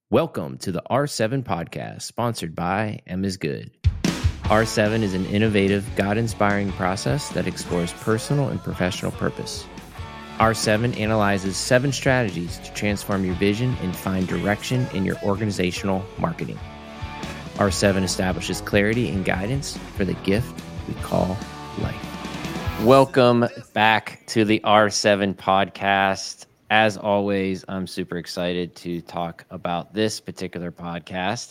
Welcome to the R7 podcast, sponsored by M is Good. R7 is an innovative, God-inspiring process that explores personal and professional purpose. R7 analyzes 7 strategies to transform your vision and find direction in your organizational marketing. R7 establishes clarity and guidance for the gift we call life. Welcome back to the R7 podcast. As always, I'm super excited to talk about this particular podcast.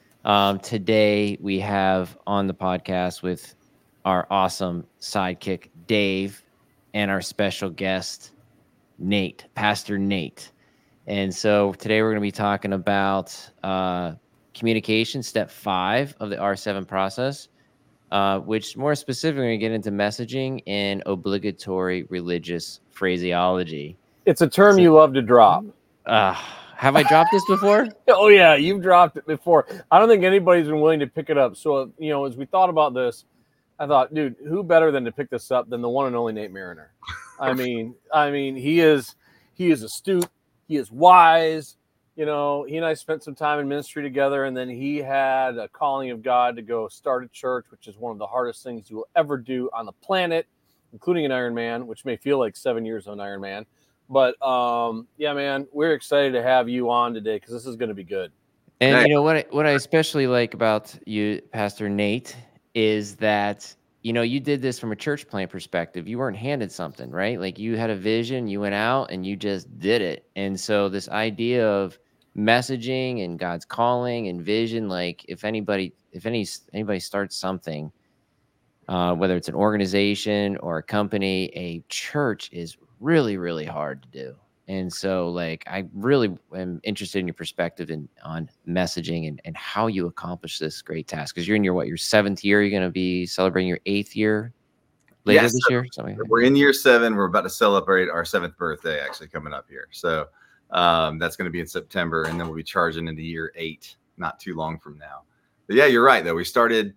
Today, we have on the podcast with our awesome sidekick, Dave, and our special guest, Nate, Pastor Nate. And so today we're going to be talking about communication, step 5 of the R7 process, which more specifically, we're going to get into messaging and obligatory religious phraseology. It's a term you love to drop. Have I dropped this before? Oh, yeah, you've dropped it before. I don't think anybody's been willing to pick it up. So, as we thought about this, I thought, dude, who better than to pick this up than the one and only Nate Mariner? I mean, he is astute. He is wise. He and I spent some time in ministry together, and then he had a calling of God to go start a church, which is one of the hardest things you will ever do on the planet, including an Ironman, which may feel like 7 years of an Ironman. But, yeah, man, we're excited to have you on today because this is going to be good. And what I especially like about you, Pastor Nate, is that, you did this from a church plant perspective. You weren't handed something, right? Like you had a vision, you went out and you just did it. And so this idea of messaging and God's calling and vision, like if anybody starts something, whether it's an organization or a company, a church is really, really hard to do. And so I really am interested in your perspective on messaging and how you accomplish this great task. Because you're in your 7th year. You're going to be celebrating your 8th year later this year. We're in year 7. We're about to celebrate our 7th birthday actually coming up here. So that's going to be in September. And then we'll be charging into year 8 not too long from now. But yeah, you're right, though. We started...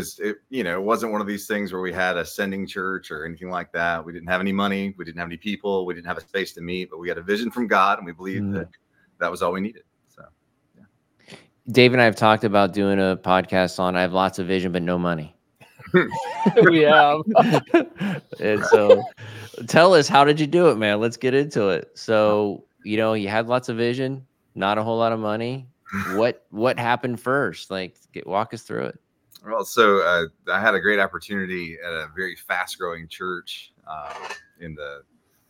It wasn't one of these things where we had a sending church or anything like that. We didn't have any money. We didn't have any people. We didn't have a space to meet, but we had a vision from God, and we believed that was all we needed. So, yeah. Dave and I have talked about doing a podcast on I have lots of vision, but no money. We have. And so tell us, how did you do it, man? Let's get into it. So, you had lots of vision, not a whole lot of money. What happened first? Walk us through it. Well, so I had a great opportunity at a very fast-growing church in the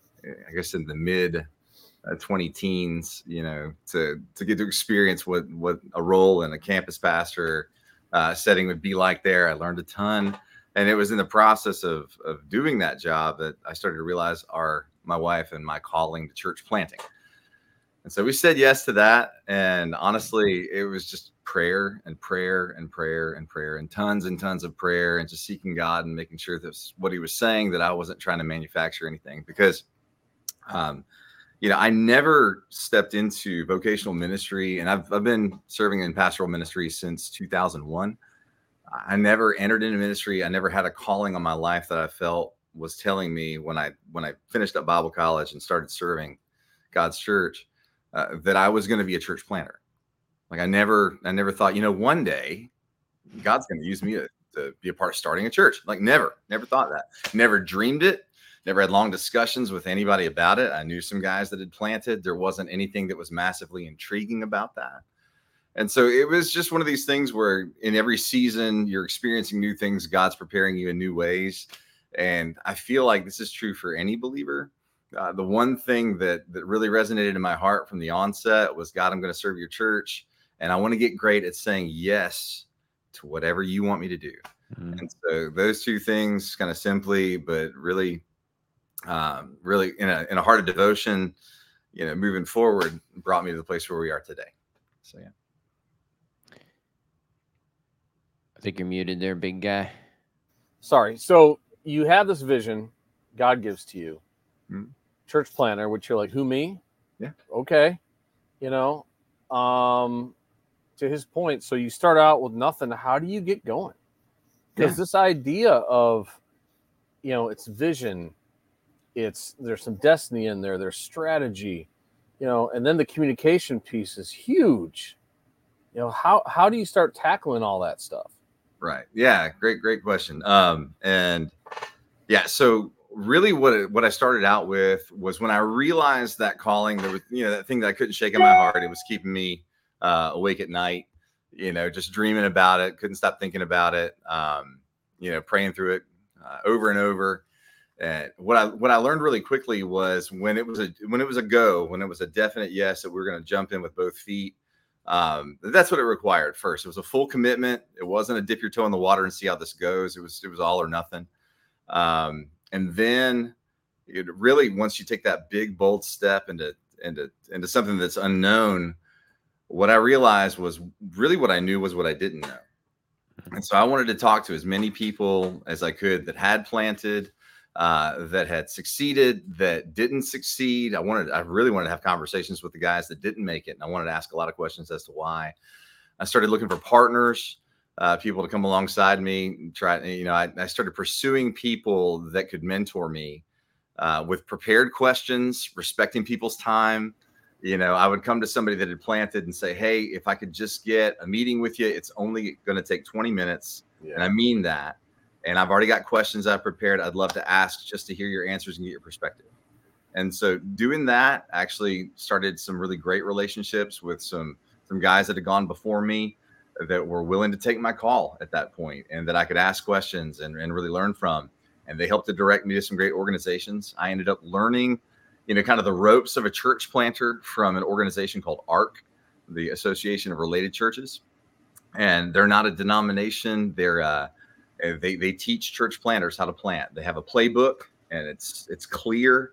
mid 20-teens, to get to experience what a role in a campus pastor setting would be like there. I learned a ton, and it was in the process of doing that job that I started to realize my wife and my calling to church planting. And so we said yes to that. And honestly, it was just prayer and prayer and prayer and prayer and tons of prayer and just seeking God and making sure that's what he was saying, that I wasn't trying to manufacture anything. Because, I never stepped into vocational ministry, and I've been serving in pastoral ministry since 2001. I never entered into ministry. I never had a calling on my life that I felt was telling me when I finished up Bible college and started serving God's church, that I was going to be a church planter. I never thought, one day God's going to use me to be a part of starting a church. Never thought that. Never dreamed it. Never had long discussions with anybody about it. I knew some guys that had planted. There wasn't anything that was massively intriguing about that. And so it was just one of these things where in every season you're experiencing new things. God's preparing you in new ways. And I feel like this is true for any believer. The one thing that really resonated in my heart from the onset was, God, I'm going to serve your church, and I want to get great at saying yes to whatever you want me to do. And so those two things, kind of simply, but really in a heart of devotion, moving forward, brought me to the place where we are today. So, yeah. I think you're muted there, big guy. Sorry. So you have this vision God gives to you. Church planner, which you're like, who, me? Yeah. Okay. To his point, so you start out with nothing. How do you get going? Because this idea of, it's vision, there's some destiny in there, there's strategy, and then the communication piece is huge. How do you start tackling all that stuff? Right. Yeah. Great question. And yeah, so really what I started out with was when I realized that calling, there was, that thing that I couldn't shake in my heart. It was keeping me awake at night, just dreaming about it. Couldn't stop thinking about it. Praying through it over and over. And what I learned really quickly was when it was a definite yes, that we were going to jump in with both feet. That's what it required first. It was a full commitment. It wasn't a dip your toe in the water and see how this goes. It was all or nothing. And then it really, once you take that big, bold step into something that's unknown, what I realized was really what I knew was what I didn't know. And so I wanted to talk to as many people as I could that had planted, that had succeeded, that didn't succeed. I really wanted to have conversations with the guys that didn't make it. And I wanted to ask a lot of questions as to why. I started looking for partners, people to come alongside me. I started pursuing people that could mentor me with prepared questions, respecting people's time. I would come to somebody that had planted and say, hey, if I could just get a meeting with you, it's only going to take 20 minutes. Yeah. And I mean that. And I've already got questions I've prepared. I'd love to ask just to hear your answers and get your perspective. And so doing that actually started some really great relationships with some guys that had gone before me that were willing to take my call at that point and that I could ask questions and really learn from. And they helped to direct me to some great organizations. I ended up learning, kind of the ropes of a church planter from an organization called ARC, the Association of Related Churches. And they're not a denomination. They teach church planters how to plant. They have a playbook, and it's clear.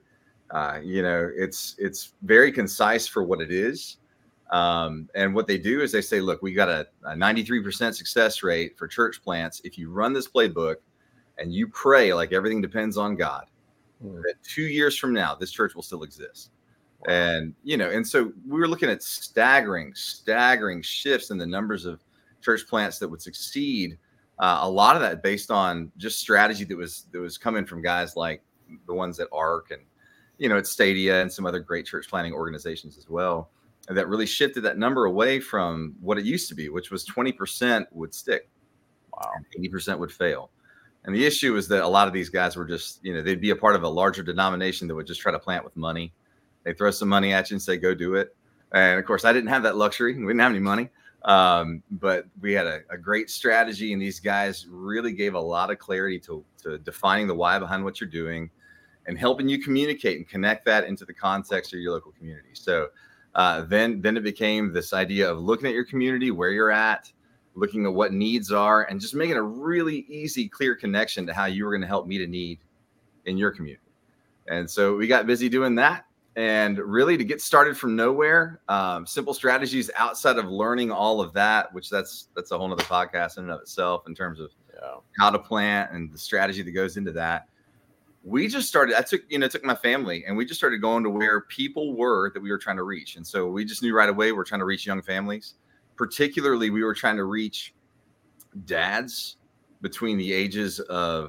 It's very concise for what it is. And what they do is they say, look, we got a 93% success rate for church plants. If you run this playbook and you pray like everything depends on God, that 2 years from now, this church will still exist. Wow. And so we were looking at staggering shifts in the numbers of church plants that would succeed. A lot of that based on just strategy that was coming from guys like the ones at ARC and, at Stadia and some other great church planting organizations as well. And that really shifted that number away from what it used to be, which was 20% would stick. Wow. And 80% would fail. And the issue is that a lot of these guys were just, they'd be a part of a larger denomination that would just try to plant with money. They throw some money at you and say, go do it. And of course, I didn't have that luxury. We didn't have any money. But we had a great strategy, and these guys really gave a lot of clarity to defining the why behind what you're doing and helping you communicate and connect that into the context of your local community. So then it became this idea of looking at your community, where you're at, looking at what needs are, and just making a really easy, clear connection to how you were going to help meet a need in your community. And so we got busy doing that. And really to get started from nowhere, simple strategies outside of learning all of that, which that's a whole nother podcast in and of itself in terms of how to plant and the strategy that goes into that. We just started, I took my family, and we just started going to where people were that we were trying to reach. And so we just knew right away we're trying to reach young families. Particularly, we were trying to reach dads between the ages of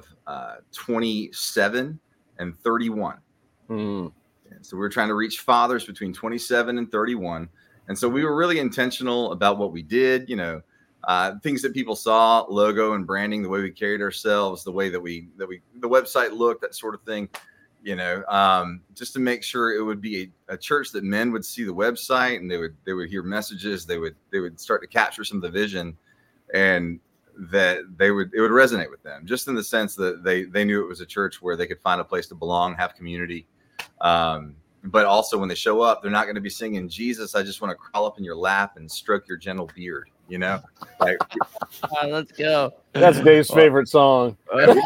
27 and 31. Mm. So we were trying to reach fathers between 27 and 31. And so we were really intentional about what we did, things that people saw, logo and branding, the way we carried ourselves, the way that the website looked, that sort of thing, just to make sure it would be a church that men would see the website and they would hear messages. They would start to capture some of the vision, and that it would resonate with them, just in the sense that they knew it was a church where they could find a place to belong, have community. But also when they show up, they're not going to be singing, Jesus, I just want to crawl up in your lap and stroke your gentle beard, like, let's go. That's Dave's favorite song. Like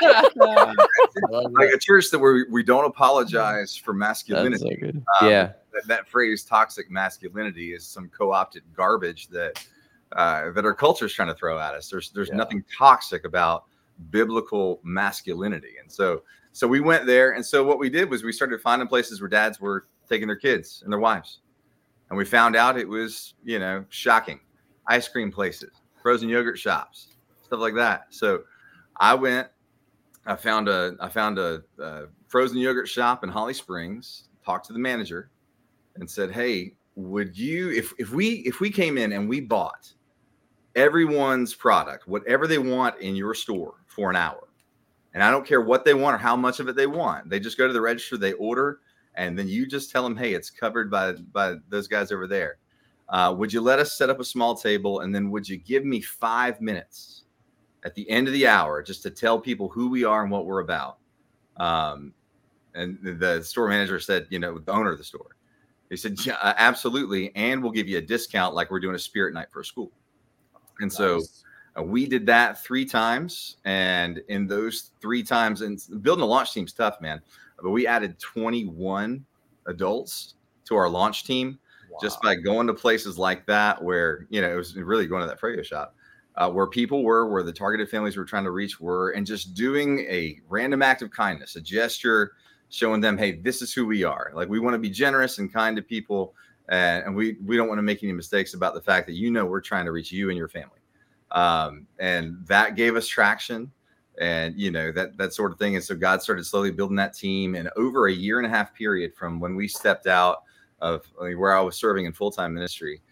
a church that we don't apologize for masculinity. That's so good. Yeah. That phrase, toxic masculinity, is some co-opted garbage that our culture is trying to throw at us. There's nothing toxic about biblical masculinity. And so we went there. And so what we did was we started finding places where dads were taking their kids and their wives. And we found out it was, shocking. Ice cream places, frozen yogurt shops, stuff like that. So I found a frozen yogurt shop in Holly Springs, talked to the manager, and said, hey, would you, if we came in and we bought everyone's product, whatever they want in your store for an hour, and I don't care what they want or how much of it they want, they just go to the register, they order, and then you just tell them, hey, it's covered by those guys over there. Would you let us set up a small table, and then would you give me 5 minutes at the end of the hour just to tell people who we are and what we're about? And the store manager said, the owner of the store, he said, yeah, absolutely. And we'll give you a discount like we're doing a spirit night for a school. And nice. So we did that 3 times. And in those 3 times, and building a launch team's tough, man. But we added 21 adults to our launch team. Wow. Just by going to places like that where, it was really going to that Froyo shop where people were, where the targeted families we're trying to reach were, and just doing a random act of kindness, a gesture, showing them, hey, this is who we are. Like, we want to be generous and kind to people. And we don't want to make any mistakes about the fact that, we're trying to reach you and your family. And that gave us traction and, that sort of thing. And so God started slowly building that team. And over a 1.5 year period from when we stepped out of where I was serving in full-time ministry,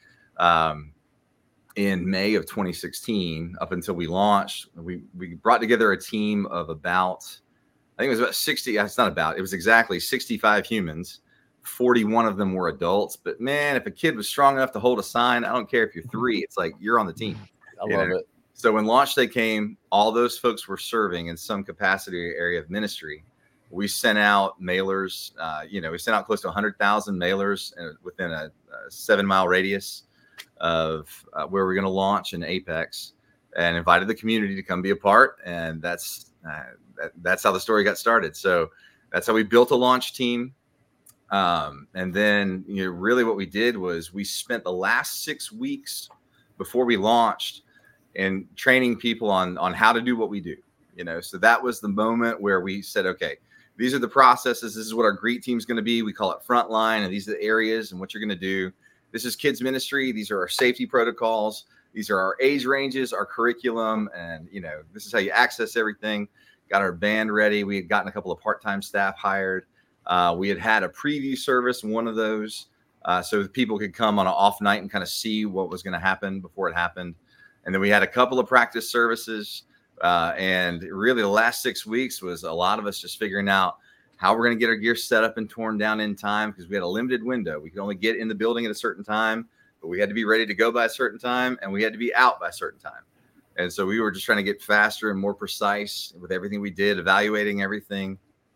in May of 2016, up until we launched, we brought together a team of about, I think it was about 60. It's not about, it was exactly 65 humans. 41 of them were adults. But man, if a kid was strong enough to hold a sign, I don't care if you're 3, it's like you're on the team. I love it. So when launch day came, all those folks were serving in some capacity area of ministry. We sent out mailers. We sent out close to 100,000 mailers within a 7-mile radius of where we're going to launch in Apex, and invited the community to come be a part. And that's how the story got started. So that's how we built a launch team. And then, really what we did was we spent the last 6 weeks before we launched in training people on how to do what we do, so that was the moment where we said, okay, these are the processes. This is what our greet team is going to be. We call it frontline, and these are the areas and what you're going to do. This is kids ministry. These are our safety protocols. These are our age ranges, our curriculum. And, this is how you access everything. Got our band ready. We had gotten a couple of part-time staff hired. We had a preview service, one of those, so people could come on an off night and kind of see what was going to happen before it happened. And then we had a couple of practice services. And really the last 6 weeks was a lot of us just figuring out how we're going to get our gear set up and torn down in time, because we had a limited window. We could only get in the building at a certain time, but we had to be ready to go by a certain time, and we had to be out by a certain time. And so we were just trying to get faster and more precise with everything we did, evaluating everything.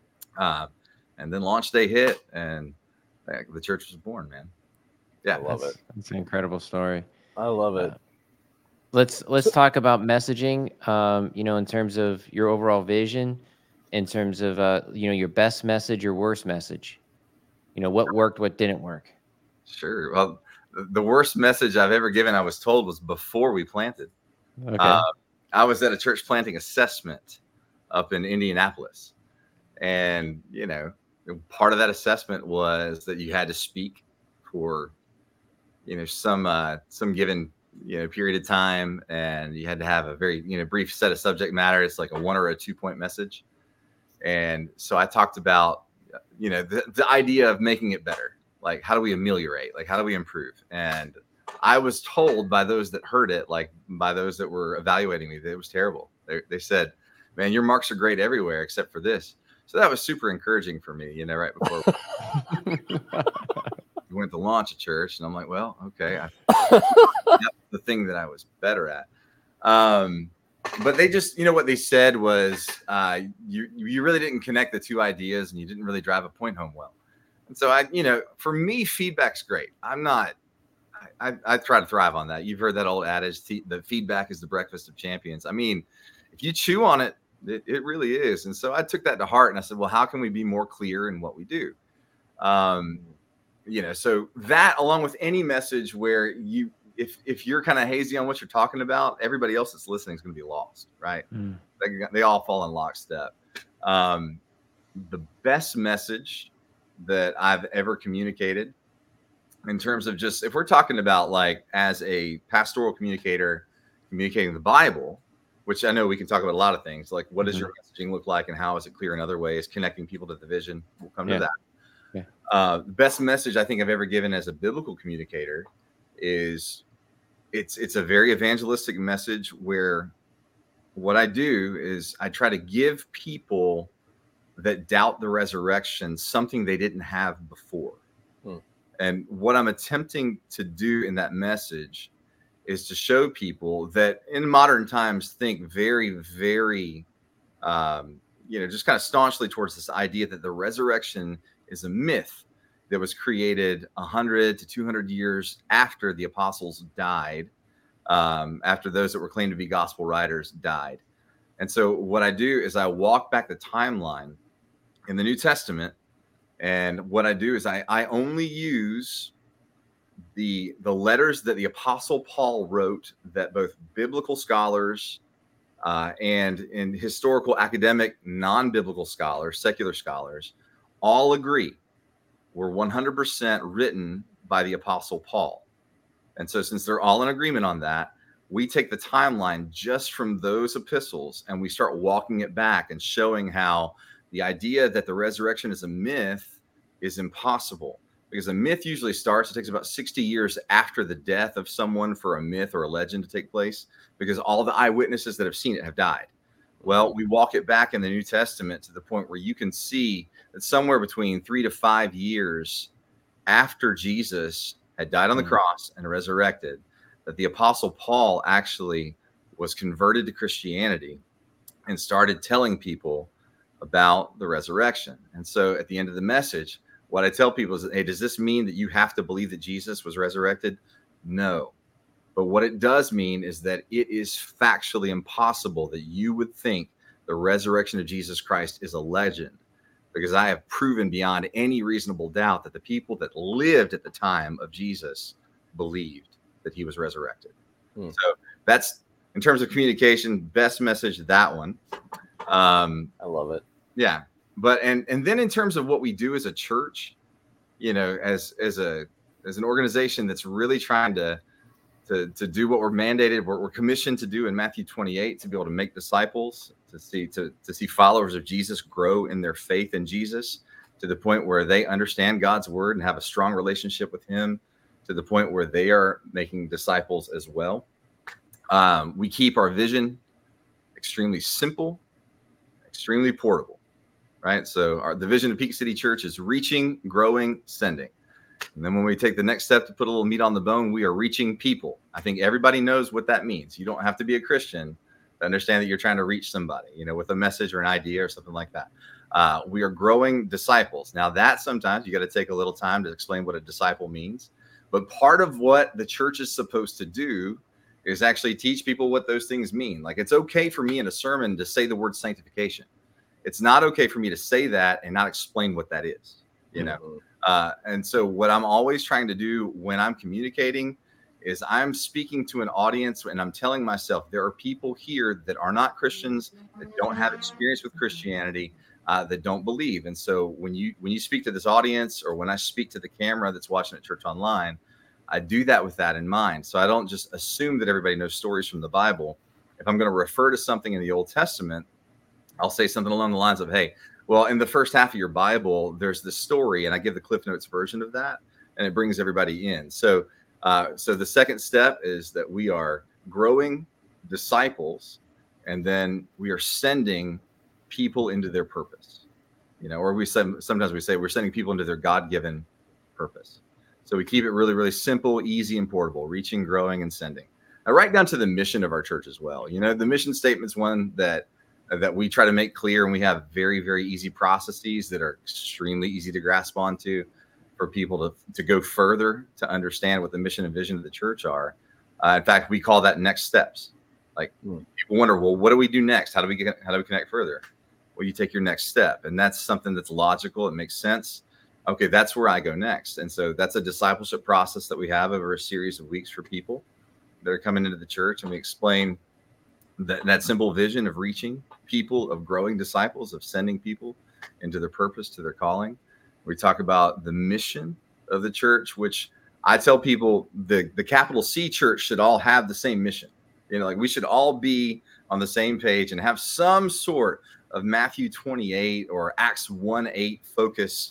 And then launch day hit, and the church was born, man. Yeah, I love it. It's an incredible story. I love it. Let's talk about messaging, in terms of your overall vision, in terms of, your best message, your worst message, what worked, what didn't work. Sure. Well, the worst message I've ever given, I was told, was before we planted. Okay. I was at a church planting assessment up in Indianapolis. And, part of that assessment was that you had to speak for, some given, period of time. And you had to have a very, brief set of subject matter. It's like a 1 or a 2 point message. And so I talked about, the idea of making it better. Like, how do we ameliorate? Like, how do we improve? And I was told by those that heard it, like by those that were evaluating me, that it was terrible. They said, man, your marks are great everywhere except for this. So that was super encouraging for me, right before we went to launch a church. And I'm like, well, okay. That's the thing that I was better at. But they just, what they said was, you really didn't connect the two ideas, and you didn't really drive a point home well. And so for me, feedback's great. I try to thrive on that. You've heard that old adage, the feedback is the breakfast of champions. I mean, if you chew on it, it really is. And so I took that to heart, and I said, well, how can we be more clear in what we do? So that, along with any message where if you're kind of hazy on what you're talking about, everybody else that's listening is going to be lost, right? They all fall in lockstep. The best message that I've ever communicated, in terms of just, if we're talking about like as a pastoral communicator, communicating the Bible, which I know we can talk about a lot of things, like what does your messaging look like and how is it clear in other ways, connecting people to the vision. We'll come to that. The best message I think I've ever given as a biblical communicator is it's a very evangelistic message where what I do is I try to give people that doubt the resurrection something they didn't have before. And what I'm attempting to do in that message is to show people that in modern times think very, very, just kind of staunchly towards this idea that the resurrection is a myth that was created 100 to 200 years after the apostles died, after those that were claimed to be gospel writers died. And so what I do is I walk back the timeline in the New Testament. And what I do is I only use the letters that the Apostle Paul wrote that both biblical scholars and in historical, academic, non-biblical scholars, secular scholars, all agree were 100% written by the Apostle Paul. And so since they're all in agreement on that, we take the timeline just from those epistles and we start walking it back and showing how the idea that the resurrection is a myth is impossible, because a myth usually starts, it takes about 60 years after the death of someone for a myth or a legend to take place, because all the eyewitnesses that have seen it have died. Well, we walk it back in the New Testament to the point where you can see that somewhere between 3 to 5 years after Jesus had died on the cross and resurrected, that the Apostle Paul actually was converted to Christianity and started telling people about the resurrection. And so at the end of the message, what I tell people is, hey, does this mean that you have to believe that Jesus was resurrected? No. But what it does mean is that it is factually impossible that you would think the resurrection of Jesus Christ is a legend, because I have proven beyond any reasonable doubt that the people that lived at the time of Jesus believed that he was resurrected. So that's, in terms of communication, best message, that one. I love it. Yeah. But and then in terms of what we do as a church, as an organization that's really trying to do what we're mandated, what we're commissioned to do in Matthew 28, to be able to make disciples, to see followers of Jesus grow in their faith in Jesus to the point where they understand God's word and have a strong relationship with him, to the point where they are making disciples as well. We keep our vision extremely simple, extremely portable, right? So the vision of Peak City Church is reaching, growing, sending. And then when we take the next step to put a little meat on the bone, we are reaching people. I think everybody knows what that means. You don't have to be a Christian to understand that you're trying to reach somebody, with a message or an idea or something like that. We are growing disciples. Now that sometimes you got to take a little time to explain what a disciple means. But part of what the church is supposed to do is actually teach people what those things mean. Like, it's okay for me in a sermon to say the word sanctification. It's not okay for me to say that and not explain what that is, And so what I'm always trying to do when I'm communicating is I'm speaking to an audience and I'm telling myself there are people here that are not Christians, that don't have experience with Christianity, that don't believe. And so when you speak to this audience, or when I speak to the camera that's watching at Church Online, I do that with that in mind. So I don't just assume that everybody knows stories from the Bible. If I'm going to refer to something in the Old Testament, I'll say something along the lines of, hey, well, in the first half of your Bible, there's this story, and I give the Cliff Notes version of that, and it brings everybody in. So the second step is that we are growing disciples, and then we are sending people into their purpose, or sometimes we say we're sending people into their God-given purpose. So we keep it really, really simple, easy, and portable, reaching, growing, and sending. Now, right down to the mission of our church as well. The mission statement's one that we try to make clear, and we have very, very easy processes that are extremely easy to grasp onto for people to go further to understand what the mission and vision of the church are. In fact, we call that next steps. Like, people wonder, well, what do we do next? How do we connect further? Well, you take your next step, and that's something that's logical. It makes sense. Okay, that's where I go next. And so that's a discipleship process that we have over a series of weeks for people that are coming into the church. And we explain that simple vision of reaching people, of growing disciples, of sending people into their purpose, to their calling. We talk about the mission of the church, which I tell people the capital C church should all have the same mission. We should all be on the same page and have some sort of Matthew 28 or Acts 1:8 focused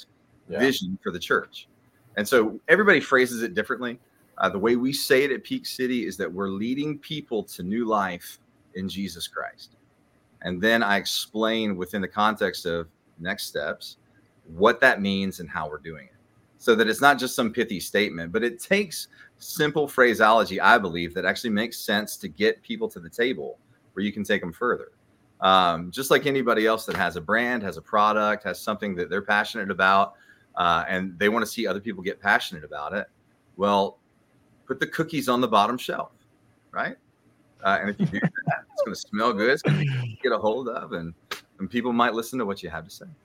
vision for the church. And so everybody phrases it differently. The way we say it at Peak City is that we're leading people to new life in Jesus Christ. And then I explain within the context of next steps what that means and how we're doing it, so that it's not just some pithy statement, but it takes simple phraseology, I believe, that actually makes sense to get people to the table where you can take them further. Just like anybody else that has a brand, has a product, has something that they're passionate about, and they want to see other people get passionate about it. Well, put the cookies on the bottom shelf, right? And if you do that, it's going to smell good. It's going to get a hold of, and people might listen to what you have to say.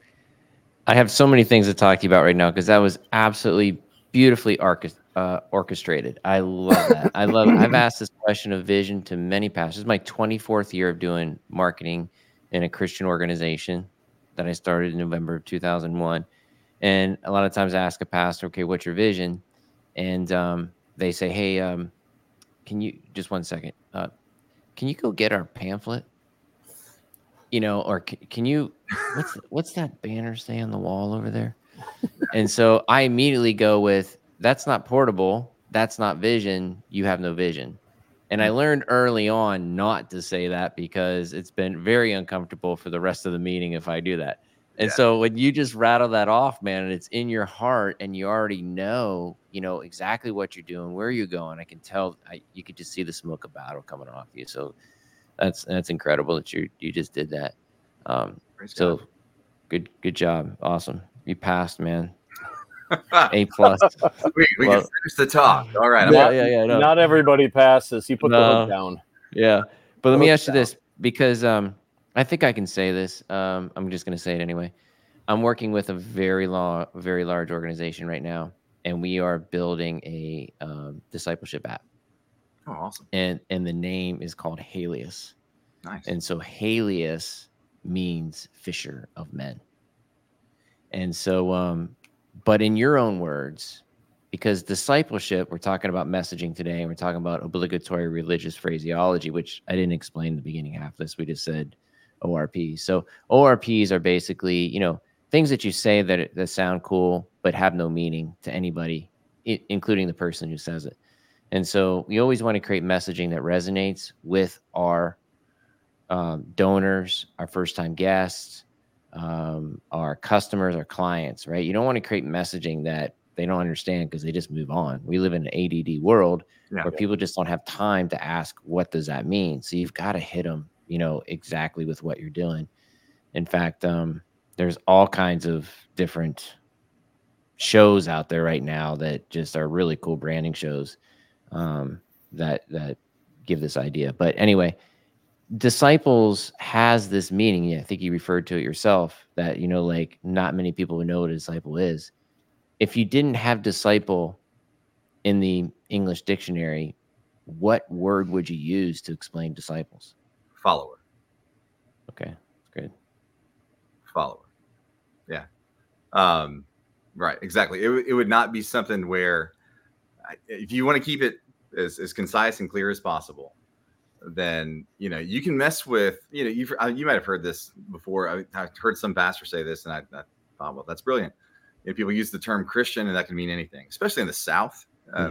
I have so many things to talk to you about right now because that was absolutely beautifully orchestrated. I love that. I love it. I've asked this question of vision to many pastors. This is my 24th year of doing marketing in a Christian organization that I started in November of 2001. And a lot of times I ask a pastor, okay, what's your vision? And they say, hey, can you, just one second, can you go get our pamphlet? You know, or can you, what's that banner say on the wall over there? And so I immediately go with, that's not portable. That's not vision. You have no vision. And I learned early on not to say that because it's been very uncomfortable for the rest of the meeting if I do that. And so when you just rattle that off, man, and it's in your heart and you already know, exactly what you're doing, where you're going. I can tell, you could just see the smoke of battle coming off you. So that's incredible that you just did that. So good job. Awesome. You passed, man. A+. We can finish the talk. All right. No. Not everybody passes. He put the hook down. Yeah. But let me ask you this, because I think I can say this. I'm just going to say it anyway. I'm working with a very large organization right now, and we are building a discipleship app. Oh, awesome. And the name is called Halius. Nice. And so Halius means fisher of men. And so, but in your own words, because discipleship, we're talking about messaging today, and we're talking about obligatory religious phraseology, which I didn't explain in the beginning half of this. We just said ORPs. So ORPs are basically, things that you say that sound cool, but have no meaning to anybody, including the person who says it. And so we always want to create messaging that resonates with our donors, our first-time guests, our customers, our clients, right? You don't want to create messaging that they don't understand because they just move on. We live in an ADD world where people just don't have time to ask, what does that mean? So you've got to hit them, exactly with what you're doing. In fact, there's all kinds of different shows out there right now that just are really cool branding shows that give this idea. But anyway, disciples has this meaning. Yeah, I think you referred to it yourself that, like not many people would know what a disciple is. If you didn't have disciple in the English dictionary, what word would you use to explain disciples? Follower. Okay, that's good. Follower. Yeah. Right. Exactly. It would not be something where, if you want to keep it as concise and clear as possible, then you can mess with you might have heard this before. I heard some pastor say this, and I thought, well, that's brilliant. People use the term Christian, and that can mean anything, especially in the South.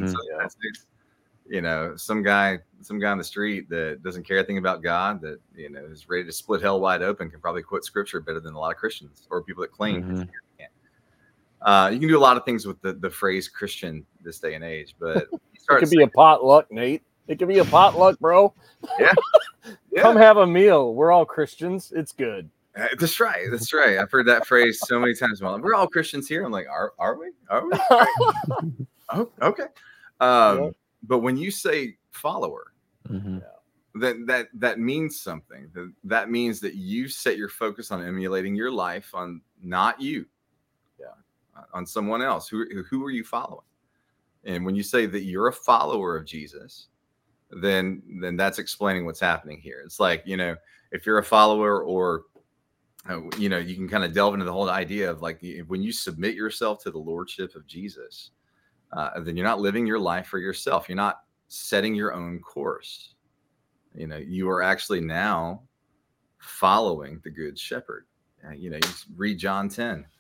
Some guy on the street that doesn't care anything about God, that is ready to split hell wide open, can probably quote scripture better than a lot of Christians or people that claim. You can do a lot of things with the phrase Christian this day and age, but it could be a potluck, Nate. It could be a potluck, bro. Yeah. Come have a meal. We're all Christians. It's good. That's right. That's right. I've heard that phrase so many times. Well, we're all Christians here. I'm like, are we? Are we? Oh, okay. But when you say follower, that means something. That means that you set your focus on emulating your life on not you, on someone else. Who are you following? And when you say that you're a follower of Jesus, then that's explaining what's happening here. It's like, if you're a follower, or you can kind of delve into the whole idea of like, when you submit yourself to the lordship of Jesus, then you're not living your life for yourself. You're not setting your own course. You are actually now following the good shepherd. You read John 10.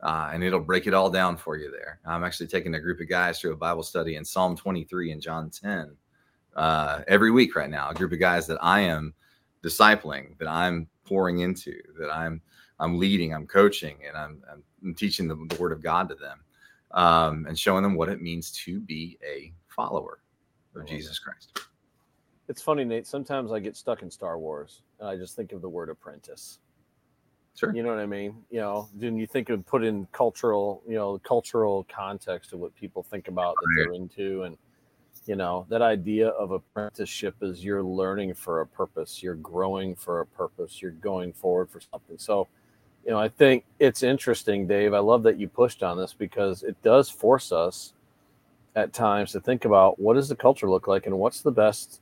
and it'll break it all down for you there. I'm actually taking a group of guys through a Bible study in Psalm 23 and John 10 every week right now. A group of guys that I am discipling, that I'm pouring into, that I'm leading, I'm coaching, and I'm teaching the Word of God to them, and showing them what it means to be a follower of Jesus Christ. It's funny, Nate. Sometimes I get stuck in Star Wars, and I just think of the word apprentice. Sure. You know what I mean? Then you think of put in cultural context of what people think about that they're into. And, that idea of apprenticeship is you're learning for a purpose. You're growing for a purpose. You're going forward for something. So, I think it's interesting, Dave. I love that you pushed on this because it does force us at times to think about what does the culture look like and what's the best,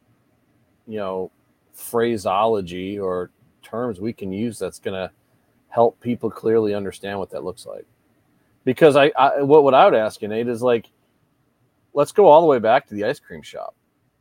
phraseology or terms we can use that's going to help people clearly understand what that looks like. Because what I would ask you, Nate, is like, let's go all the way back to the ice cream shop.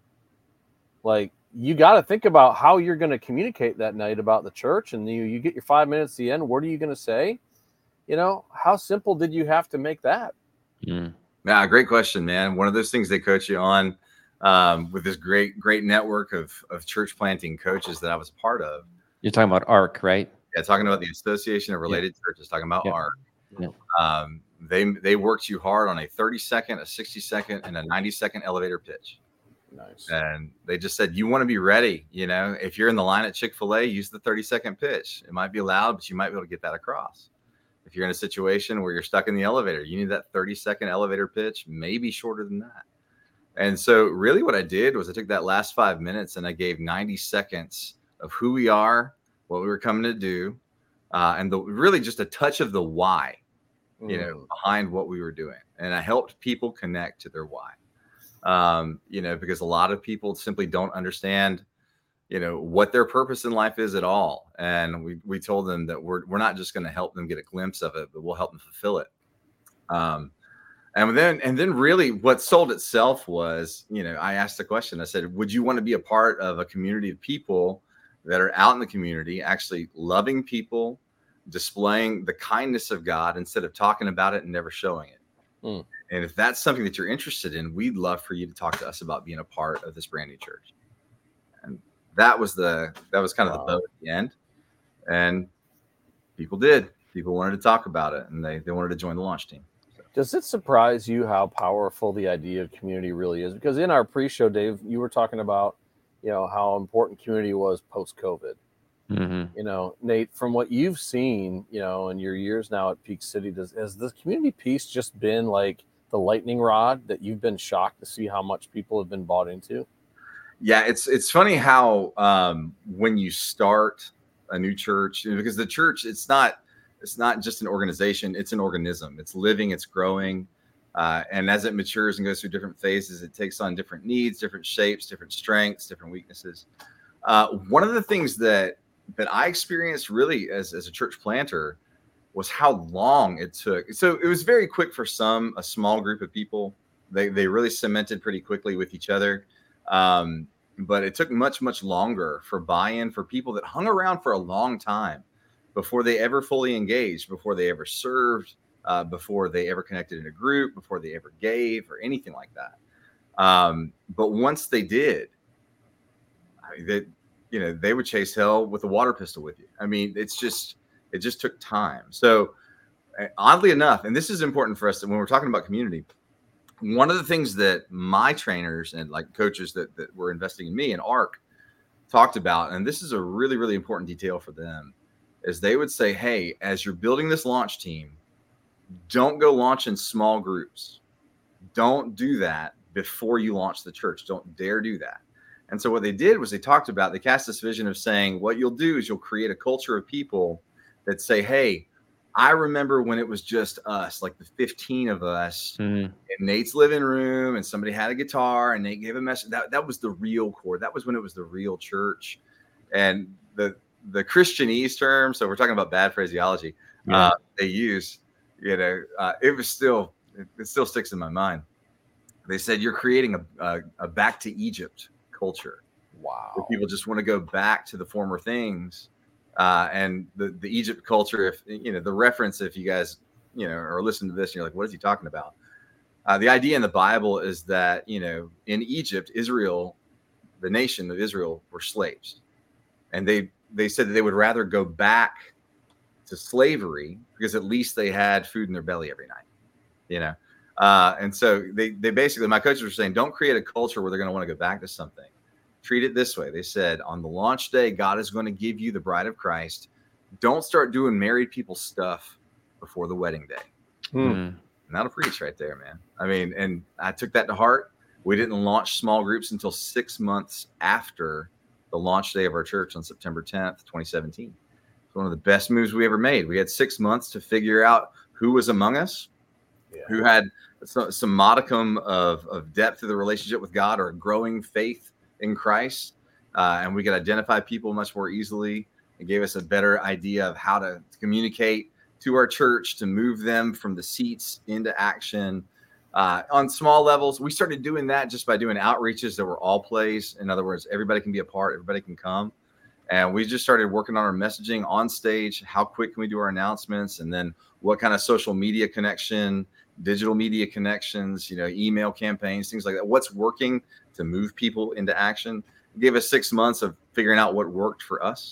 Like, you got to think about how you're going to communicate that night about the church, and you get your 5 minutes at the end. What are you going to say? How simple did you have to make that? Yeah, great question, man. One of those things they coach you on with this great network of church planting coaches that I was a part of. You're talking about ARC, right? Yeah, talking about the Association of Related Churches, talking about ARC. Yeah. They worked you hard on a 30-second, a 60-second, and a 90-second elevator pitch. Nice. And they just said, you want to be ready. If you're in the line at Chick-fil-A, use the 30-second pitch. It might be loud, but you might be able to get that across. If you're in a situation where you're stuck in the elevator, you need that 30-second elevator pitch, maybe shorter than that. And so really what I did was I took that last 5 minutes and I gave 90 seconds of who we are, what we were coming to do, and really just a touch of the why, behind what we were doing. And I helped people connect to their why, because a lot of people simply don't understand, what their purpose in life is at all. And we told them that we're not just going to help them get a glimpse of it, but we'll help them fulfill it. And then really what sold itself was, I asked the question, I said, would you want to be a part of a community of people that are out in the community, actually loving people, displaying the kindness of God instead of talking about it and never showing it? And if that's something that you're interested in, we'd love for you to talk to us about being a part of this brand new church. And that was kind of the bow at the end. And people wanted to talk about it, and they wanted to join the launch team. Does it surprise you how powerful the idea of community really is? Because in our pre-show, Dave, you were talking about, how important community was post-COVID. Nate, from what you've seen, in your years now at Peak City, has the community piece just been like the lightning rod that you've been shocked to see how much people have been bought into? Yeah, it's funny how when you start a new church, because the church, it's not just an organization, it's an organism. It's living, it's growing. And as it matures and goes through different phases, it takes on different needs, different shapes, different strengths, different weaknesses. One of the things that I experienced really as a church planter was how long it took. So it was very quick for a small group of people. They really cemented pretty quickly with each other. But it took much, much longer for buy-in for people that hung around for a long time before they ever fully engaged, before they ever served, before they ever connected in a group, before they ever gave or anything like that. But once they did, they would chase hell with a water pistol with you. I mean, it just took time. So oddly enough, and this is important for us when we're talking about community, one of the things that my trainers and like coaches that were investing in me and ARC talked about, and this is a really, really important detail for them, is they would say, hey, as you're building this launch team, don't go launch in small groups. Don't do that before you launch the church. Don't dare do that. And so what they did was they cast this vision of saying, what you'll do is you'll create a culture of people that say, hey, I remember when it was just us, like the 15 of us in Nate's living room, and somebody had a guitar and Nate gave a message. That was the real core. That was when it was the real church. And the Christianese term, so we're talking about bad phraseology, they use, it still sticks in my mind. They said you're creating a back to Egypt culture. Wow. Where people just want to go back to the former things. And the Egypt culture, if the reference, if you guys or listen to this and you're like, what is he talking about? The idea in the Bible is that, in Egypt, Israel, the nation of Israel, were slaves. And they said that they would rather go back to slavery because at least they had food in their belly every night, and so they basically, my coaches were saying, don't create a culture where they're going to want to go back to something. Treat it this way. They said, on the launch day, God is going to give you the bride of Christ. Don't start doing married people stuff before the wedding day. And that'll preach right there, man. I mean, and I took that to heart. We didn't launch small groups until 6 months after the launch day of our church on September 10th, 2017. It's one of the best moves we ever made. We had 6 months to figure out who was among us, who had some modicum of depth to the relationship with God or a growing faith in Christ. And we could identify people much more easily. It gave us a better idea of how to communicate to our church to move them from the seats into action. On small levels, we started doing that just by doing outreaches that were all plays. In other words, everybody can be a part, everybody can come. And we just started working on our messaging on stage. How quick can we do our announcements? And then what kind of social media connection, digital media connections, email campaigns, things like that. What's working to move people into action? It gave us 6 months of figuring out what worked for us.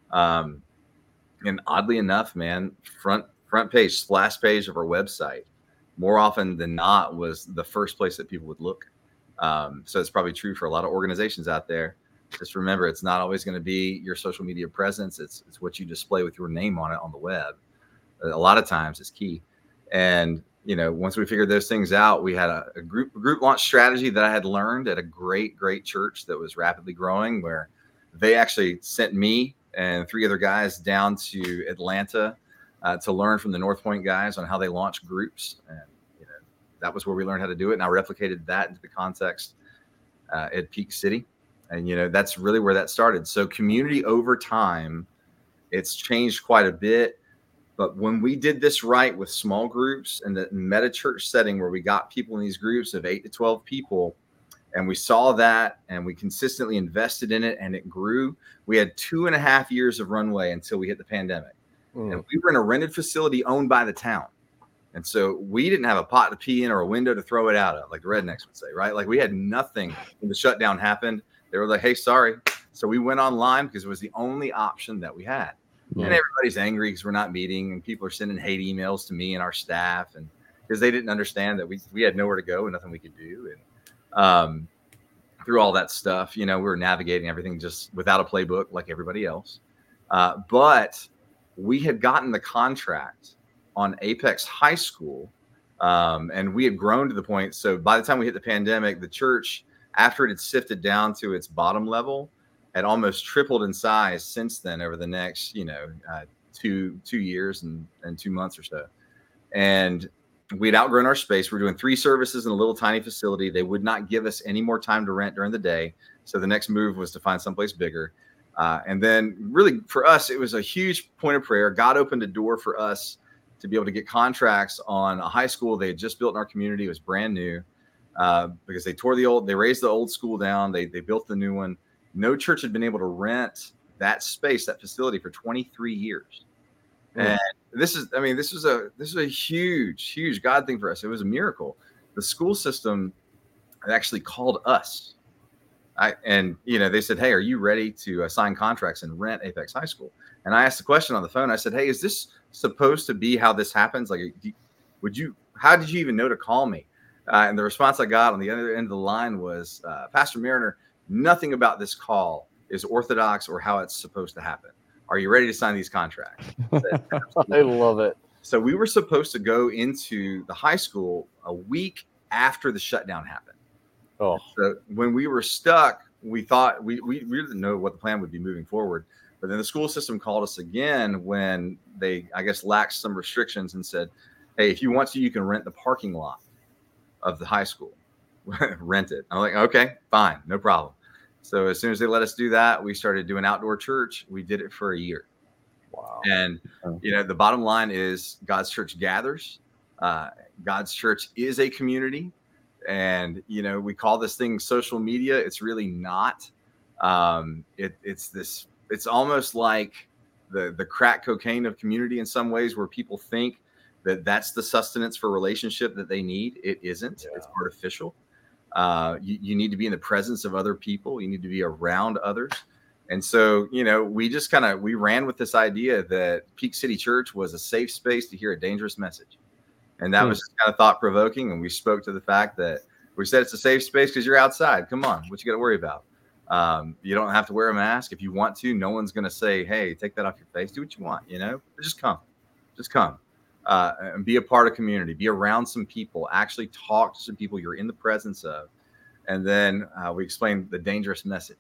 And oddly enough, man, front page, splash page of our website, more often than not, was the first place that people would look. So it's probably true for a lot of organizations out there. Just remember, it's not always going to be your social media presence. It's what you display with your name on it on the web. A lot of times it's key. And, once we figured those things out, we had a group launch strategy that I had learned at a great church that was rapidly growing, where they actually sent me and 3 other guys down to Atlanta to learn from the North Point guys on how they launch groups. And, that was where we learned how to do it. And I replicated that into the context at Peak City. And, that's really where that started. So community over time, it's changed quite a bit. But when we did this right with small groups and the meta church setting where we got people in these groups of 8 to 12 people, and we saw that and we consistently invested in it and it grew, we had 2.5 years of runway until we hit the pandemic. And we were in a rented facility owned by the town. And so we didn't have a pot to pee in or a window to throw it out of, like the rednecks would say, right? Like we had nothing when the shutdown happened. They were like, hey, sorry. So we went online because it was the only option that we had. And everybody's angry because we're not meeting, and people are sending hate emails to me and our staff, and because they didn't understand that we had nowhere to go and nothing we could do. And through all that stuff, we were navigating everything just without a playbook like everybody else. But we had gotten the contract on Apex High School, and we had grown to the point. So by the time we hit the pandemic, the church, after it had sifted down to its bottom level, had almost tripled in size since then over the next, 2 years and 2 months or so. And we'd outgrown our space. We're doing 3 services in a little tiny facility. They would not give us any more time to rent during the day. So the next move was to find someplace bigger. And then really for us, it was a huge point of prayer. God opened a door for us to be able to get contracts on a high school they had just built in our community. It was brand new because they raised the old school down. They built the new one. No church had been able to rent that space, that facility, for 23 years. And this is a huge God thing for us. It was a miracle. The school system actually called us. They said, hey, are you ready to sign contracts and rent Apex High School? And I asked the question on the phone. I said, hey, is this supposed to be how this happens? Like, how did you even know to call me? And the response I got on the other end of the line was, Pastor Mariner, nothing about this call is orthodox or how it's supposed to happen. Are you ready to sign these contracts? I love it. So we were supposed to go into the high school a week after the shutdown happened. Oh, so when we were stuck, we thought we really didn't know what the plan would be moving forward. But then the school system called us again when they, I guess, laxed some restrictions and said, hey, if you want to, you can rent the parking lot of the high school. Rent it. I'm like, okay, fine, no problem. So as soon as they let us do that, we started doing outdoor church. We did it for a year. Wow. And, the bottom line is God's church gathers. God's church is a community. And, we call this thing social media. It's really not. It's almost like the crack cocaine of community in some ways, where people think that's the sustenance for relationship that they need. It isn't. It's artificial. You need to be in the presence of other people. You need to be around others. And so, we ran with this idea that Peak City Church was a safe space to hear a dangerous message. And that was just kind of thought provoking. And we spoke to the fact that we said it's a safe space because you're outside. Come on, what you got to worry about? You don't have to wear a mask. If you want to, no one's going to say, hey, take that off your face. Do what you want, but just come. And be a part of community, be around some people, actually talk to some people you're in the presence of. And then we explained the dangerous message,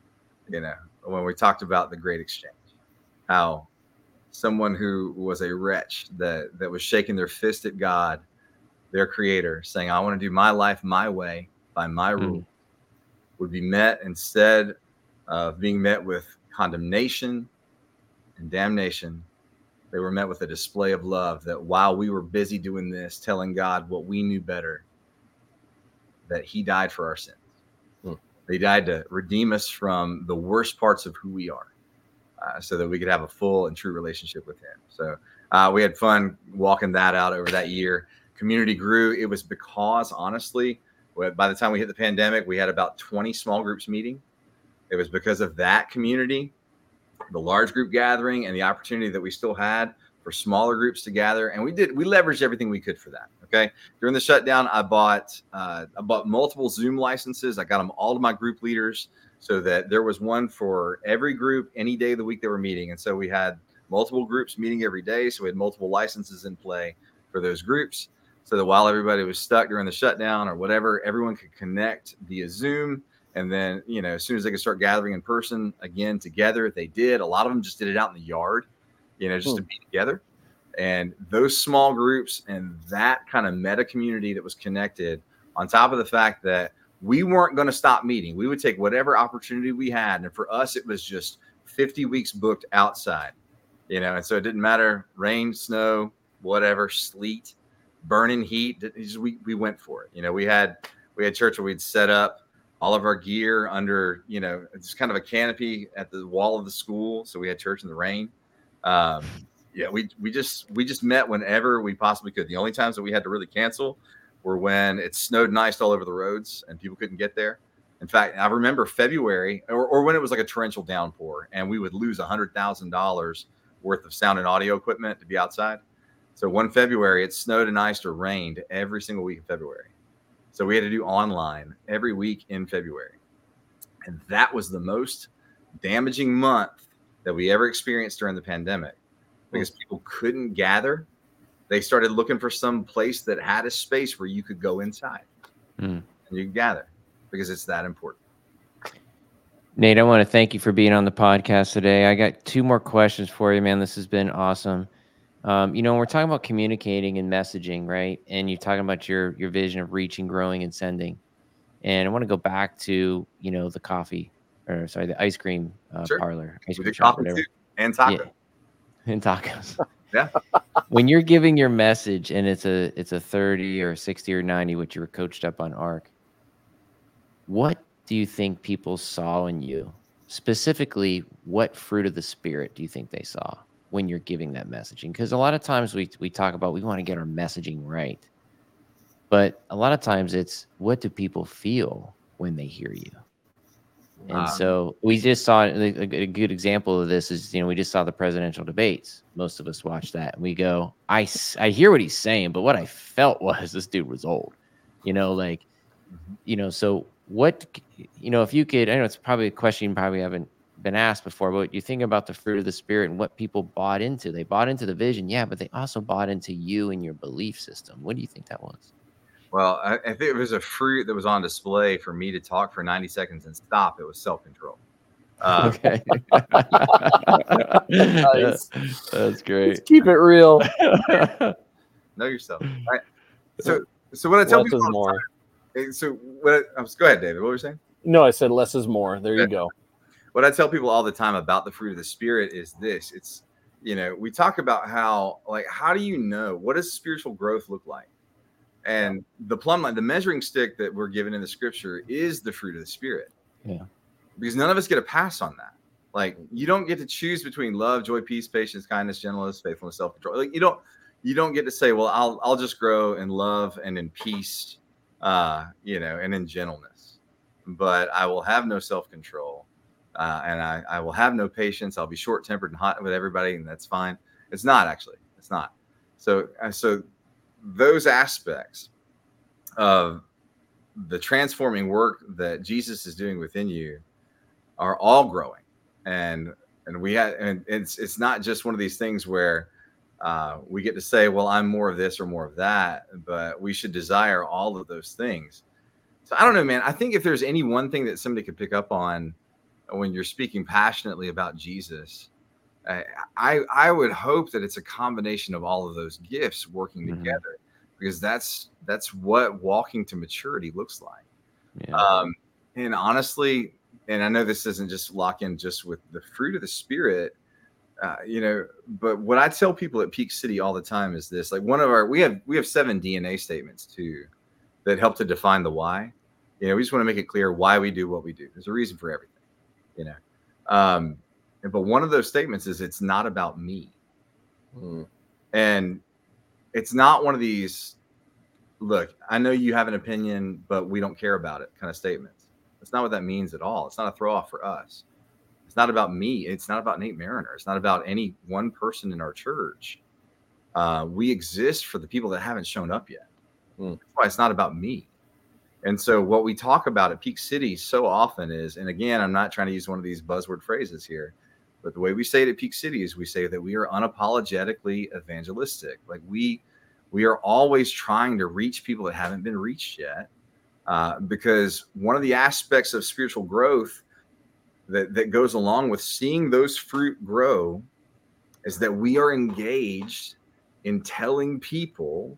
when we talked about the great exchange, how someone who was a wretch that was shaking their fist at God, their creator, saying, I want to do my life my way by my rule, would be met, instead of being met with condemnation and damnation, they were met with a display of love, that while we were busy doing this, telling God what we knew better, that he died for our sins. He died to redeem us from the worst parts of who we are, so that we could have a full and true relationship with him. So we had fun walking that out over that year. Community grew. It was because, honestly, by the time we hit the pandemic, we had about 20 small groups meeting. It was because of that community, the large group gathering, and the opportunity that we still had for smaller groups to gather. And we leveraged everything we could for that. Okay. During the shutdown, I bought multiple Zoom licenses. I got them all to my group leaders so that there was one for every group any day of the week they were meeting. And so we had multiple groups meeting every day. So we had multiple licenses in play for those groups, so that while everybody was stuck during the shutdown or whatever, everyone could connect via Zoom. And then, as soon as they could start gathering in person again together, they did. A lot of them just did it out in the yard, just to be together. And those small groups and that kind of meta community that was connected, on top of the fact that we weren't going to stop meeting. We would take whatever opportunity we had. And for us, it was just 50 weeks booked outside, and so it didn't matter, rain, snow, whatever, sleet, burning heat. We went for it. We had church where we'd set up all of our gear under, just kind of a canopy at the wall of the school. So we had church in the rain. We just met whenever we possibly could. The only times that we had to really cancel were when it snowed and iced all over the roads and people couldn't get there. In fact, I remember February or when it was like a torrential downpour and we would lose $100,000 worth of sound and audio equipment to be outside. So one February, it snowed and iced or rained every single week of February. So we had to do online every week in February. And that was the most damaging month that we ever experienced during the pandemic, because people couldn't gather. They started looking for some place that had a space where you could go inside and you could gather, because it's that important. Nate, I want to thank you for being on the podcast today. I got 2 more questions for you, man. This has been awesome. We're talking about communicating and messaging, right? And you're talking about your vision of reaching, growing, and sending. And I want to go back to, the ice cream parlor. Ice cream shop, coffee too, and taco. Yeah. And tacos. Yeah. When you're giving your message and it's a 30 or 60 or 90, which you were coached up on ARC, what do you think people saw in you? Specifically, what fruit of the Spirit do you think they saw when you're giving that messaging? Because a lot of times we talk about we want to get our messaging right. But a lot of times it's, what do people feel when they hear you? And so we just saw a good example of this is, we just saw the presidential debates. Most of us watched that and we go, I hear what he's saying, but what I felt was this dude was old, so what, if you could, I know it's probably a question you probably haven't been asked before, but you think about the fruit of the Spirit and what people bought into. They bought into the vision, yeah, but they also bought into you and your belief system. What do you think that was? Well, I think it was a fruit that was on display for me to talk for 90 seconds and stop. It was self-control. Okay. Nice. That's great. Let's keep it real. Know yourself. Right? So what I tell Less people is more. Go ahead, David. What were you saying? No, I said less is more. There you go. What I tell people all the time about the fruit of the Spirit is this. It's, we talk about how do you know, what does spiritual growth look like? And the plumb line, the measuring stick that we're given in the scripture is the fruit of the Spirit. Yeah. Because none of us get a pass on that. You don't get to choose between love, joy, peace, patience, kindness, gentleness, faithfulness, self-control. You you don't get to say, well, I'll just grow in love and in peace, and in gentleness, but I will have no self-control, and I will have no patience. I'll be short-tempered and hot with everybody, and that's fine. It's not actually. It's not. So those aspects of the transforming work that Jesus is doing within you are all growing, and it's not just one of these things where we get to say, well, I'm more of this or more of that, but we should desire all of those things. So I don't know, man. I think if there's any one thing that somebody could pick up on when you're speaking passionately about Jesus, I would hope that it's a combination of all of those gifts working together, because that's what walking to maturity looks like. Yeah. And honestly, and I know this doesn't just lock in just with the fruit of the Spirit, but what I tell people at Peak City all the time is this: like we have 7 DNA statements too that help to define the why. We just want to make it clear why we do what we do. There's a reason for everything, but one of those statements is it's not about me. And it's not one of these, look, I know you have an opinion, but we don't care about it kind of statements. That's not what that means at all. It's not a throw off for us. It's not about me. It's not about Nate Mariner. It's not about any one person in our church. We exist for the people that haven't shown up yet. That's why it's not about me. And so what we talk about at Peak City so often is, and again, I'm not trying to use one of these buzzword phrases here, but the way we say it at Peak City is we say that we are unapologetically evangelistic. Like we are always trying to reach people that haven't been reached yet, because one of the aspects of spiritual growth that goes along with seeing those fruit grow is that we are engaged in telling people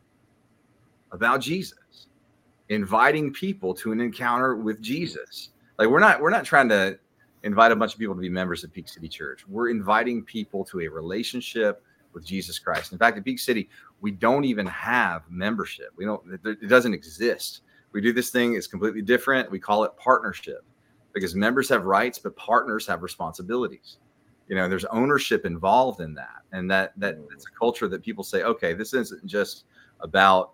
about Jesus, inviting people to an encounter with Jesus. Like we're not trying to invite a bunch of people to be members of Peak City Church. We're inviting people to a relationship with Jesus Christ. In fact, at Peak City, we don't even have membership. It doesn't exist. We do this thing, it's completely different. We call it partnership, because members have rights, but partners have responsibilities. There's ownership involved in that. And that's a culture that people say, okay, this isn't just about,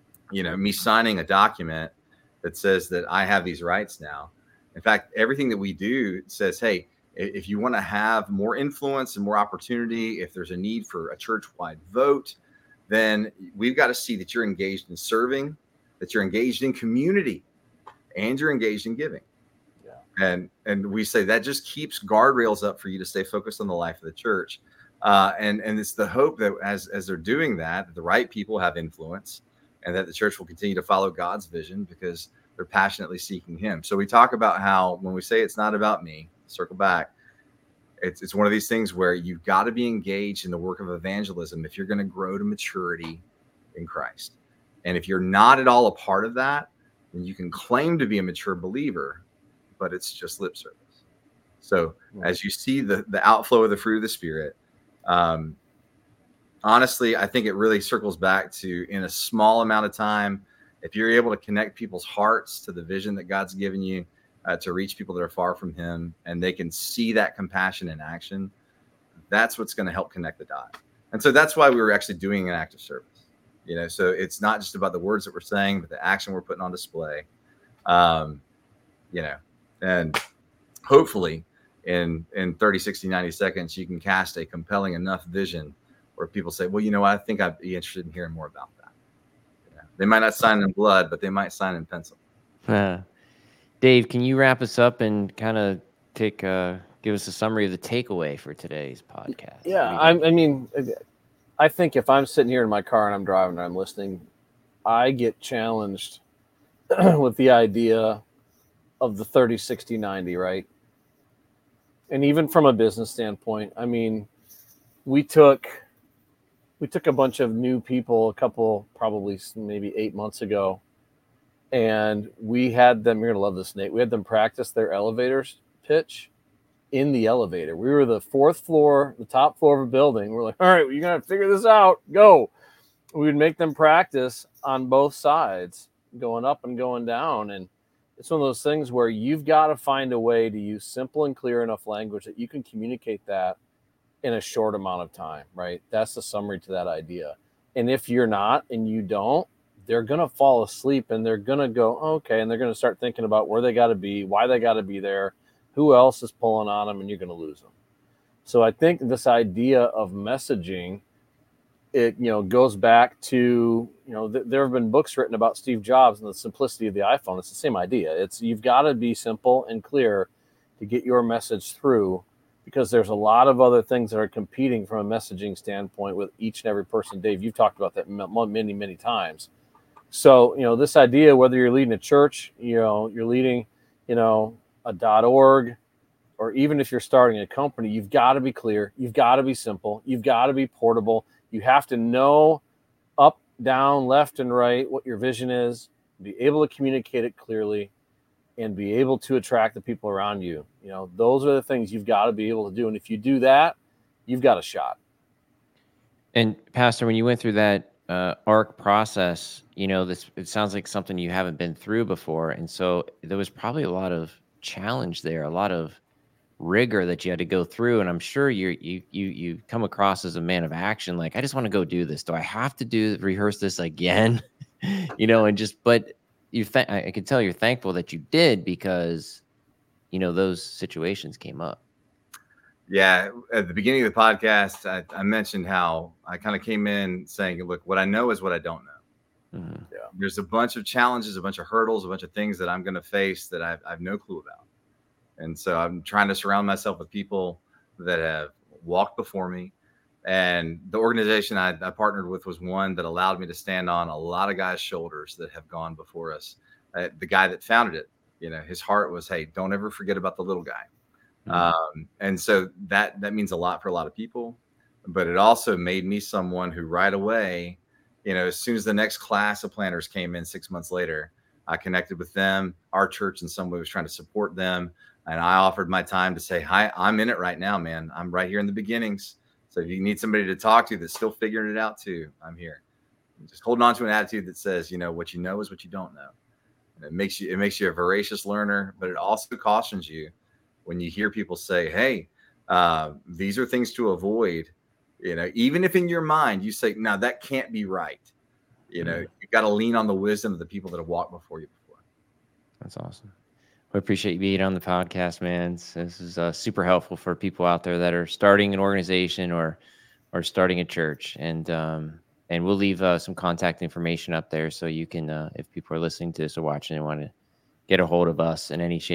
me signing a document that says that I have these rights now. In fact, everything that we do says, hey, if you want to have more influence and more opportunity, if there's a need for a church-wide vote, then we've got to see that you're engaged in serving, that you're engaged in community, and you're engaged in giving. Yeah. And we say that just keeps guardrails up for you to stay focused on the life of the church. And it's the hope that as they're doing that, the right people have influence, and that the church will continue to follow God's vision because they're passionately seeking him. So we talk about how when we say it's not about me, circle back, it's one of these things where you've got to be engaged in the work of evangelism if you're going to grow to maturity in Christ. And if you're not at all a part of that, then you can claim to be a mature believer, but it's just lip service. So as you see the outflow of the fruit of the Spirit, honestly, I think it really circles back to, in a small amount of time, if you're able to connect people's hearts to the vision that God's given you, to reach people that are far from him, and they can see that compassion in action, that's what's going to help connect the dot. And so that's why we were actually doing an act of service. So it's not just about the words that we're saying, but the action we're putting on display. And hopefully in 30, 60, 90 seconds, you can cast a compelling enough vision where people say, well, I think I'd be interested in hearing more about that. They might not sign in blood, but they might sign in pencil. Dave, can you wrap us up and kind of give us a summary of the takeaway for today's podcast? Yeah, I think if I'm sitting here in my car and I'm driving and I'm listening, I get challenged with the idea of the 30, 60, 90, right? And even from a business standpoint, we took a bunch of new people, probably maybe 8 months ago, and we had them, you're going to love this, Nate, we had them practice their elevators pitch in the elevator. We were the 4th floor, the top floor of a building. We're like, all right, well, you're going to figure this out. Go. We would make them practice on both sides, going up and going down. And it's one of those things where you've got to find a way to use simple and clear enough language that you can communicate that in a short amount of time, right? That's the summary to that idea. And if you're not and you don't, they're going to fall asleep and they're going to go, okay. And they're going to start thinking about where they got to be, why they got to be there, who else is pulling on them, and you're going to lose them. So I think this idea of messaging, it, you know, goes back to, you know, there have been books written about Steve Jobs and the simplicity of the iPhone. It's the same idea. It's, you've got to be simple and clear to get your message through, because there's a lot of other things that are competing from a messaging standpoint with each and every person. Dave, you've talked about that many, many times. So, you know, this idea, whether you're leading a church, you know, you're leading, you know, a .org, or even if you're starting a company, you've got to be clear. You've got to be simple. You've got to be portable. You have to know up, down, left, and right what your vision is, be able to communicate it clearly, and be able to attract the people around you. You know, those are the things you've got to be able to do. And if you do that, you've got a shot. And Pastor, when you went through that ARC process, you know, it sounds like something you haven't been through before. And so there was probably a lot of challenge there, a lot of rigor that you had to go through. And I'm sure you come across as a man of action. Like, I just want to go do this. Do I have to rehearse this again? You know, and just, but I can tell you're thankful that you did, because, you know, those situations came up. Yeah. At the beginning of the podcast, I mentioned how I kind of came in saying, look, what I know is what I don't know. Mm-hmm. Yeah. There's a bunch of challenges, a bunch of hurdles, a bunch of things that I'm going to face that I have no clue about. And so I'm trying to surround myself with people that have walked before me. And the organization I partnered with was one that allowed me to stand on a lot of guys' shoulders that have gone before us. The guy that founded it, you know, his heart was, hey, don't ever forget about the little guy. Mm-hmm. And so that means a lot for a lot of people. But it also made me someone who right away, you know, as soon as the next class of planners came in 6 months later, I connected with them. Our church in some way was trying to support them. And I offered my time to say, hi, I'm in it right now, man. I'm right here in the beginnings. So if you need somebody to talk to that's still figuring it out too, I'm here. Just holding on to an attitude that says, you know what is what you don't know. And it makes you a voracious learner, but it also cautions you when you hear people say, hey, these are things to avoid. You know, even if in your mind you say, no, that can't be right. You know, you've got to lean on the wisdom of the people that have walked before you before. That's awesome. We appreciate you being on the podcast, man. This is super helpful for people out there that are starting an organization or starting a church. And we'll leave some contact information up there, so you can, if people are listening to this or watching and want to get a hold of us in any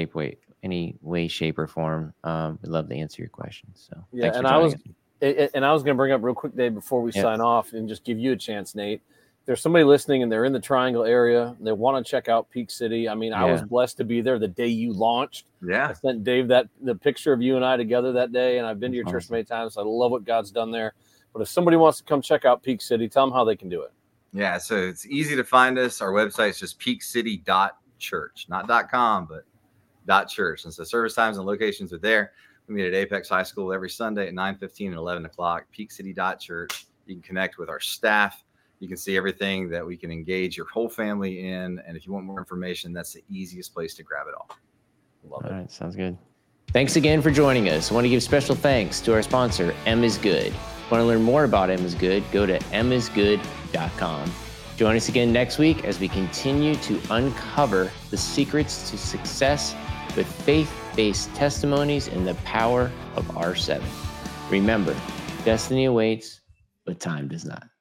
way, shape, or form, we'd love to answer your questions. So yeah, and I was going to bring up real quick, Dave, before we sign off, and just give you a chance, Nate. There's somebody listening and they're in the Triangle area and they want to check out Peak City. I mean, I was blessed to be there the day you launched. Yeah. I sent Dave the picture of you and I together that day, and I've been to your church many times. I love what God's done there. But if somebody wants to come check out Peak City, tell them how they can do it. Yeah, so it's easy to find us. Our website is just peakcity.church, not .com, but .church. And so service times and locations are there. We meet at Apex High School every Sunday at 9:15 and 11 o'clock, peakcity.church. You can connect with our staff. You can see everything that we can engage your whole family in. And if you want more information, that's the easiest place to grab it all. Love it. All right, sounds good. Thanks again for joining us. I want to give special thanks to our sponsor, M is Good. Want to learn more about M is Good? Go to misgood.com. Join us again next week as we continue to uncover the secrets to success with faith-based testimonies and the power of R7. Remember, destiny awaits, but time does not.